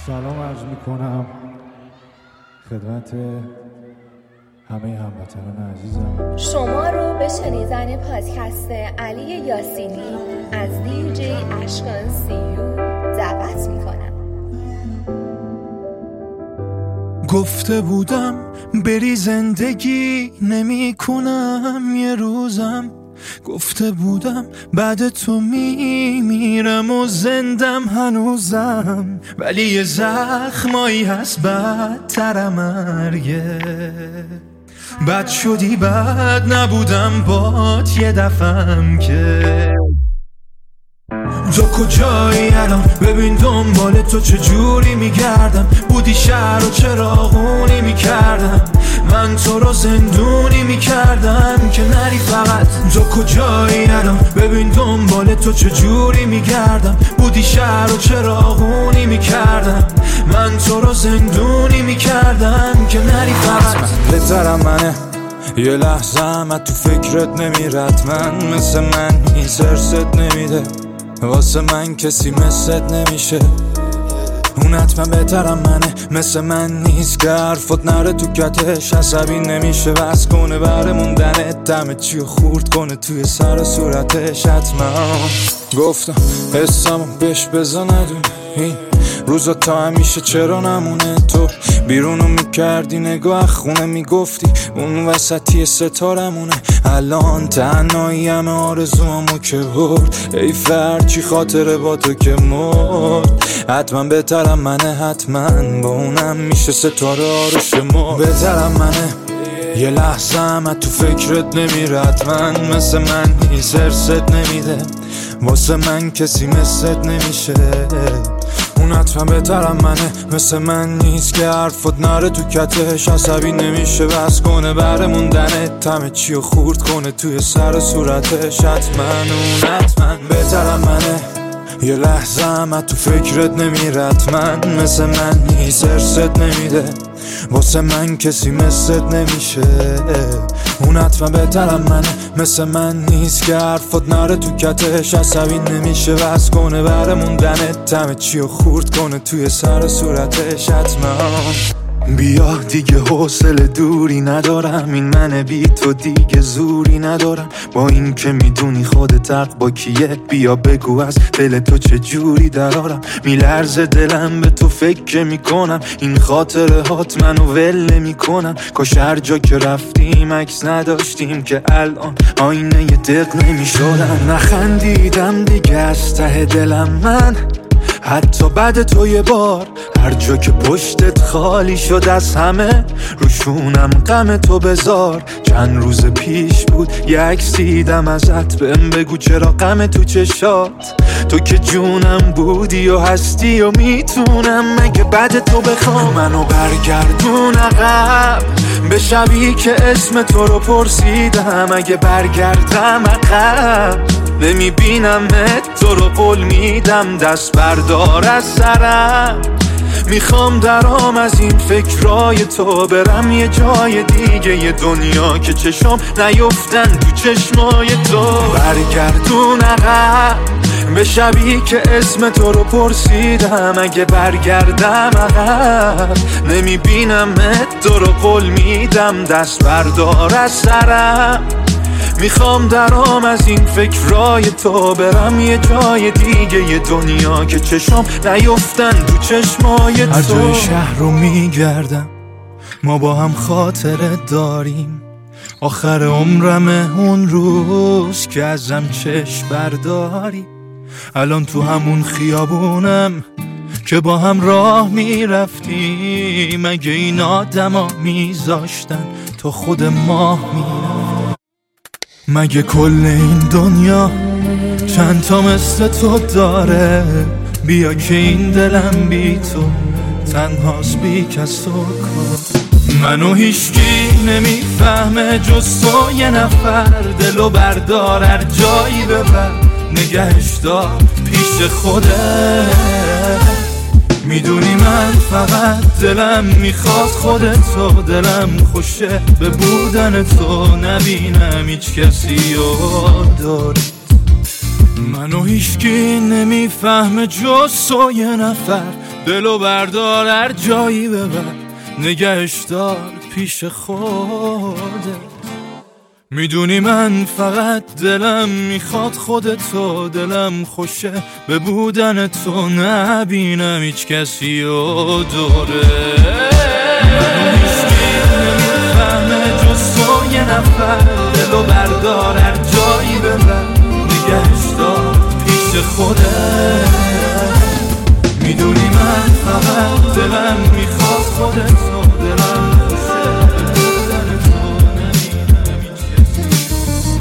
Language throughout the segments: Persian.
سلام عرض میکنم خدمت همه هموطنان عزیزم. شما رو به شنیدن پادکست علی یاسینی از DJ اشکان سیو دعوت میکنم. گفته بودم بری زندگی نمی کنم یه روزم، گفته بودم بعد تو میمیرم و زندم هنوزم، ولی یه زخمایی هست بدتر مرگه. بد شدی بد نبودم بات یه دفعم که تو کجایی الان؟ ببین دنبال تو چجوری میگردم، بودی شهر و چراغونی میکردم، من تو رو زندونی میکردم که نری فقط. تو کجایی الان؟ ببین دنبال تو چجوری میگردم، بودی شهر و چراغونی میکردم، من تو رو زندونی میکردم که نری فقط. بهترم منه یه لحظه هم تو فکرت نمیرد، من مثل من هیچ ارست نمیده، واسه من کسی مثلت نمیشه. اون حتما بهترم منه، مثل من نیست که حرفت نره تو کتش، عصبی نمیشه بس کنه بره موندنت، دم چی خورد کنه توی سر صورتش. حتما گفتم حسامو بهش بزا ندونه، این روزا تا همیشه چرا نمونه. تو بیرونو میکردی نگاه خونه میگفتی اون وسطی ستارمونه، الان تنهایی همه آرزوامو که برد، ای فرچی خاطره با تو که مرد. حتما بهترم منه، حتما با اونم میشه ستاره آرش مرد. بهترم منه یه لحظه هم تو فکرت نمیرد، من مثل من هیچ ارست نمیده، واسه من کسی مثلت نمیشه. اون حتما بهترم منه، مثل من نیست که حرفت نره تو کتش، عصبی نمیشه بس کنه بره موندنت، همه چی رو خورد کنه توی سر صورتش. حتما اون حتما بهترم منه یه لحظه هم تو فکرت نمیرد، من مثل من نیست ارست نمیده، واسه من کسی مثلت نمیشه. اون حتما بهترم منه، مثل من نیست که حرفت نره تو کتش، عصبی نمیشه بس کنه بره موندنت، همه چی رو خورد کنه توی سر صورتش. حتما بیا دیگه حوصله دوری ندارم، این من بی تو دیگه زوری ندارم، با این که میدونی خودت حق با کیه، بیا بگو از دل تو چه جوری درارم. میلرزه دلم به تو فکر میکنم، این خاطره هات منو ول نمیکنم، کاش هر جا که رفتیم عکس نداشتیم که الان آینه یه دق نمیشدن. نخندیدم دیگه از ته دلم من، حتی بعد تو یه بار، هر جا که پشتت خالی شد از همه، روشونم غم تو بذار. چند روز پیش بود یه عکس دیدم ازت، بهم بگو چرا غم تو چشات، تو که جونم بودی و هستی و میتونم مگه بعد تو بخوام منو برگردون عقب، به شبی که اسم تو رو پرسیدم، اگه برگردم عقب نمیبینمت، تو رو قول میدم دست بردار از سرم، میخوام درام از این فکرای تو، برم یه جای دیگه یه دنیا که چشم نیفتن تو چشمای تو. برگردون عقب به شبی که اسم تو رو پرسیدم، اگه برگردم عقب نمیبینمت، تو رو قول میدم دست بردار از سرم، میخوام درام از این فکرای تو، برم یه جای دیگه یه دنیا که چشم نیفتن تو چشمای تو. هر جای شهر رو میگردم ما با هم خاطره داریم، آخر عمرمه اون روز که ازم چشم برداری، الان تو همون خیابونم که با هم راه میرفتیم، اگه این آدما میذاشتن تو خود ماه میرفت، مگه کل این دنیا چند تا مثل تو داره، بیا که این دلم بی تو تنهاست بی کس و کار. منو هیچکی نمیفهمه جز تو یه نفر، دلو بردار هر جایی ببر، نگهش دار پیش خوده، میدونی من فقط دلم میخواد خودتو، دلم خوشه به بودن تو، نبینم هیچ کسی رو داری. منو هیچکی نمیفهمه جز تو یه نفر، دلو بردار هر جایی ببر، نگهش دار پیش خودت. میدونی من فقط دلم میخواد خودتو، دلم خوشه به بودن تو، نبینم هیچ کسی و دوره. منو هیچکی نمیفهمه جز تو یه نفر، دلو بردار هر جایی ببر، نگهش دار پیش خودت. میدونی من فقط دلم میخواد خودتو، دلم خوشه بودن تو، نبینم هیچ کسی.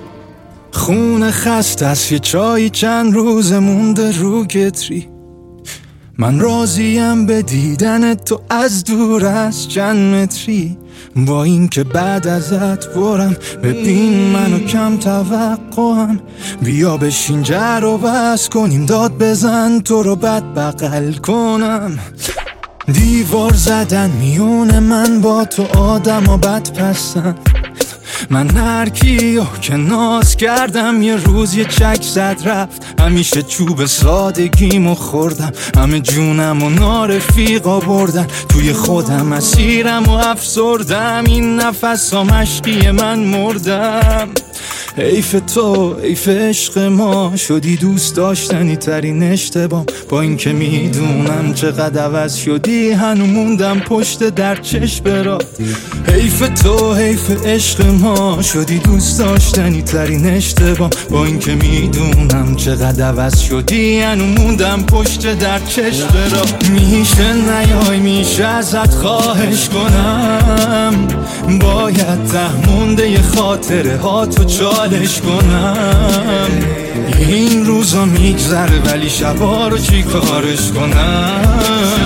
خونه خسته است یه چایی چند روز مونده رو گتری، من راضیم به دیدن تو از دور از چند متری. با این که بعد ازت برم، ببین منو کم توقعم، بیا بشین جر و بس کنیم، داد بزن تو رو بد بغل کنم. دیوار زدن میونه من با تو، آدم و بد پسن. من هر کیو که ناز کردم یه روز یه چک زد رفت، همیشه چوب سادگیمو خوردم، همه جونم و نارفیقا بردن، توی خودم اسیرم و افسردم، این نفس ها مشقی من مردم. حیف تو حیف عشق ما، شدی دوست داشتنی ترین اشتباه، با این که میدونم چقدر عوض شدی، هنو موندم پشت در چشم را. حیف تو حیف عشق ما، شدی دوست داشتنی ترین اشتباه، با این که میدونم چقدر عوض شدی، هنو موندم پشت در چشم را. میشه نیای میشه ازت خواهش کنم، باید ته مونده ی خاطره ها تو چالش کنم. این روزا میگذره ولی شبا رو چی کارش کنم.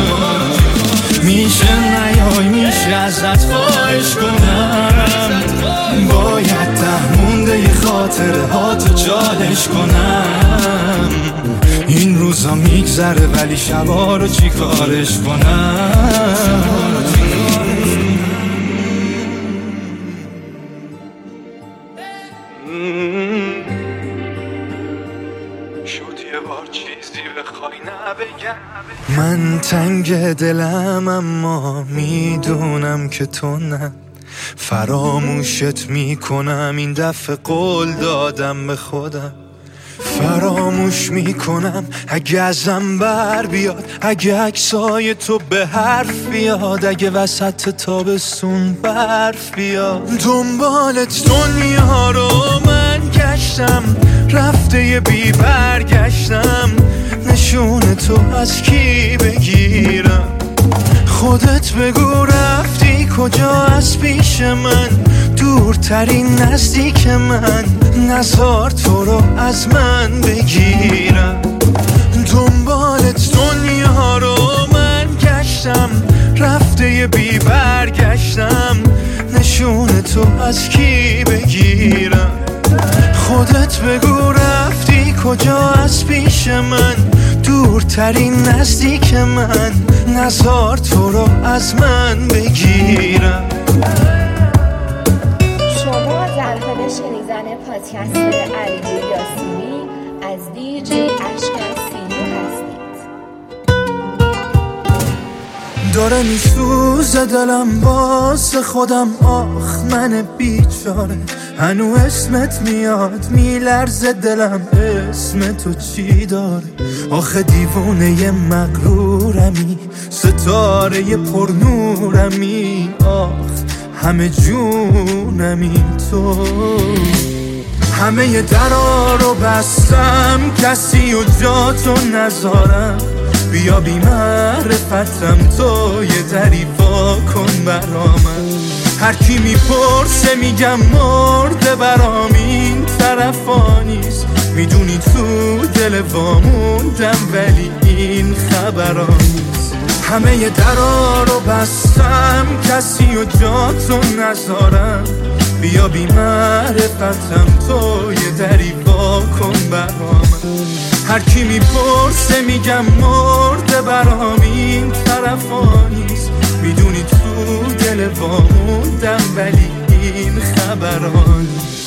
میشه نیای میشه ازت خواهش کنم، باید ته مونده ی خاطره ها تو چالش کنم. این روزا میگذره ولی شبا رو چی کارش کنم. من تنگ دلم اما میدونم که تو نه، فراموشت میکنم این دفعه قول دادم به خودم. فراموش میکنم اگه ازم بر بیاد، اگه عکسای تو به حرف بیاد، اگه وسط تابستون برف بیاد. دنبالت دنیا رو من گشتم، رفته یه بی برگشتم، نشون تو از کی بگیرم؟ خودت بگو رفتی کجا از پیش من، دورترین نزدیک من، نزار تو رو از من بگیرم. دنبالت دنیا رو من گشتم، رفته یه بی برگشتم، نشون تو از کی بگیرم؟ خودت بگو رفتی کجا از پیش من، دورترین نزدیک من، نزار تو رو از من بگیرم. شما در حال شنیدن پادکست علی یاسینی از دیجی اشکان سیو هستید. داره میسوزه دلم واسه خودم، آخ من بیچاره، هنو اسمت میاد میلرزه دلم، اسم تو چی داره؟ آخه دیوونه مغرورمی، ستاره پرنورمی، آخ همه جونمی تو. همه درا رو بستم کسی و جا تو نذارم، بیا بی معرفتم تو یه دری وا کن برامن. هر کی میپرسه میگم مرده برام، این طرفا نیست، میدونی تو دل واموندم ولی این خبرا نیست. همه درا رو بستم کسی و جا تو نذارم، بیا بی معرفتم تو یه دری وا کن برامن. هر کی میپرسه میگم مرده برام، این طرفا نیست، میدونی تو دل واموندم ولی این خبرا نیست.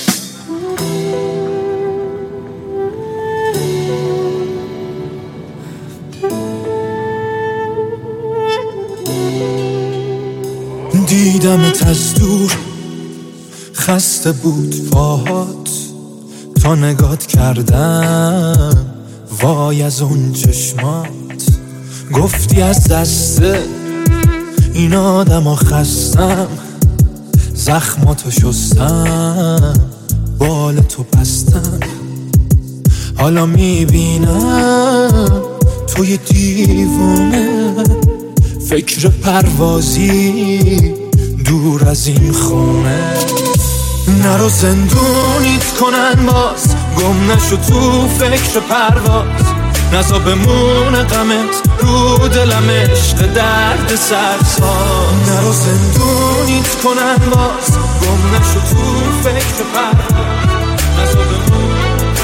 دیدمت از دور، خسته بود پاهات تا نگات کردم، وای از اون چشمات. گفتی از دست این آدم خستم، زخماتو شستم، بال تو پستم. حالا میبینم توی دیوونه، فکر پروازی دور از این خونه. نرو زندونیت کنن باز، گم نشو تو فکر پرواز. نزا بمونه غمت رو دلم، عشق درد سرساز. نرو زندونیت کنن باز، گم نشو تو فکر پرواز. نزا بمونه.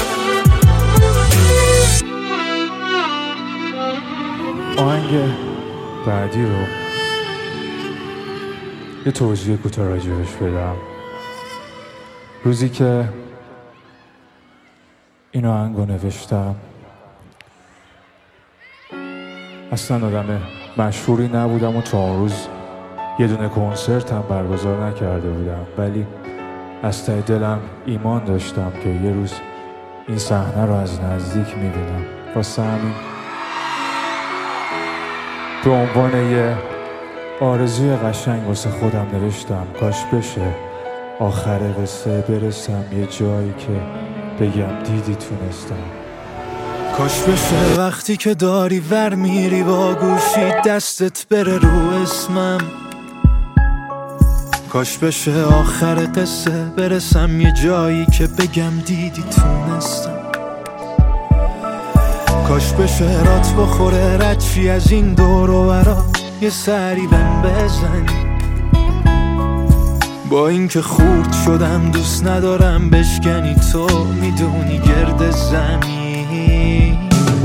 آهنگ بعدی رو یه توضیح کوتاه راجبش بدم. روزی که این آهنگ رو نوشتم اصلا آدم مشهوری نبودم و تا اون روز یه دونه کنسرت هم برگزار نکرده بودم، ولی از ته دلم ایمان داشتم که یه روز این صحنه رو از نزدیک میبینم. واسه همین به عنوان یه آرزوی قشنگ واسه خودم نوشتم کاش بشه آخر قصه برسم یه جایی که بگم دیدی تونستم. کاش بشه وقتی که داری ور میری با گوشی دستت بره رو اسمم. کاش بشه آخر قصه برسم یه جایی که بگم دیدی تونستم. کاش بشه رات بخوره ردشی از این دور و برا، یه سری بهم بزنی. با اینکه خورد شدم دوست ندارم بشکنی، تو میدونی گرد زمین.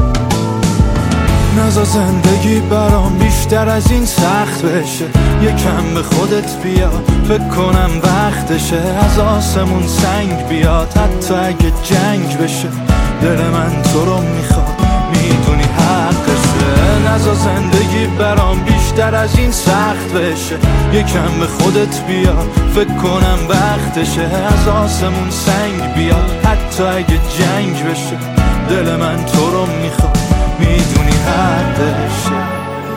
نزا زندگی برام بیشتر از این سخت بشه، یکم به خودت بیا فکر کنم وقتشه. از آسمون سنگ بیاد حتی اگه جنگ بشه، دل من تو رو میخواد میدونی حقشه. نزا زندگی برام بیشتر از این سخت بشه، یکم به خودت بیا فکر کنم وقتشه. از آسمون سنگ بیاد حتی اگه جنگ بشه، دل من تو رو میخواد میدونی حقشه.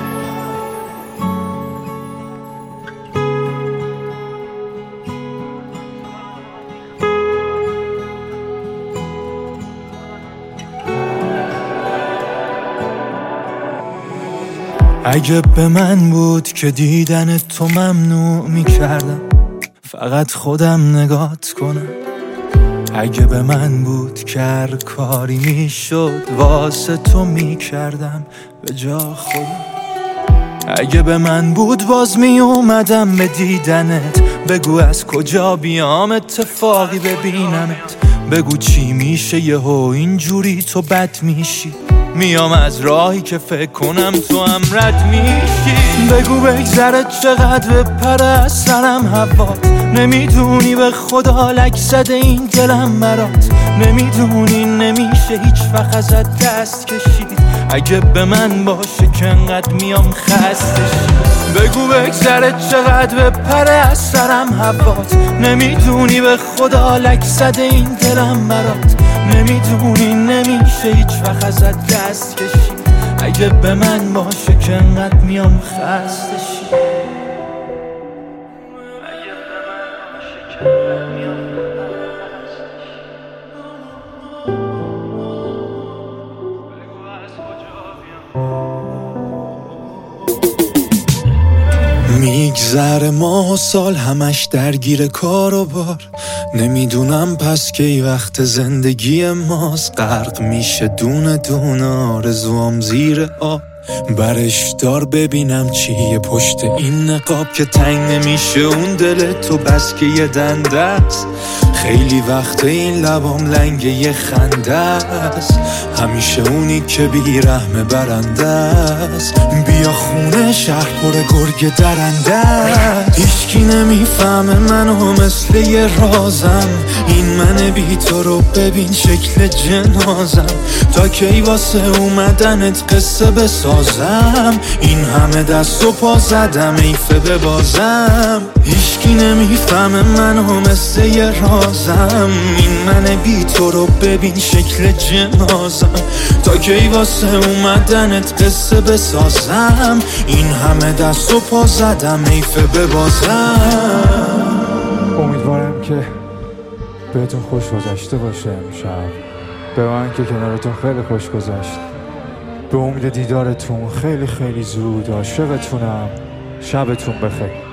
اگه به من بود که دیدن تو ممنوع میکردم، فقط خودم نگات کنم. اگه به من بود که هر کاری میشد واسه تو میکردم به جا خودم. اگه به من بود باز میومدم به دیدنت، بگو از کجا بیام اتفاقی ببینمت. بگو چی میشه یهو اینجوری تو بد میشی، میام از راهی که فکر کنم تو هم رد میشی. بگو بگذره چقدر بپره از سرم هوات، نمیدونی به خدا لک زده این دلم برات. نمیدونی نمیشه هیچ وقت ازت دست کشید، اگه به من باشه که انقدر میام خستشی. بگو بگذره چقدر بپره از سرم هوات، نمیدونی به خدا لک زده این دلم برات. نمیدونی نمیشه هیچ وقت ازت دست کشید، اگه به من باشه که انقدر میام خستشی. اگه به من باشه که انقدر میام خستشی. بگو از کجا بیام. میگذره ماه و سال همش درگیر کار و بار، نمیدونم پس کی وقت زندگی ماست. غرق میشه دونه دونه آرزوام زیر آب، برش دار ببینم چیه پشت این نقاب که تنگ نمیشه اون دل تو بس که یه دنده است. خیلی وقت این لبام لنگ یه خنده است، همیشه اونی که بیرحم برنده است. بیا خونه شهر پر گرگ درنده است، هیچکی نمیفهمه منو مثل یه رازم. این من بی تو رو ببین شکل جنازم، تا کی واسه اومدنت قصه بسازم. این همه دست و پا زدم ایفه ببازم، هیچکی نمیفهمه منو مثل یه رازم. این من بی تو رو ببین شکل جنازم، تا کی واسه اومدنت قصه بسازم. این همه دست و پا زدم ایفه ببازم. امیدوارم که بهتون خوش گذشته باشه امشب. به من که کنارتون خیلی خوش گذشت. به امید دیدارتون خیلی خیلی زود. عاشقتونم. شبتون بخیر.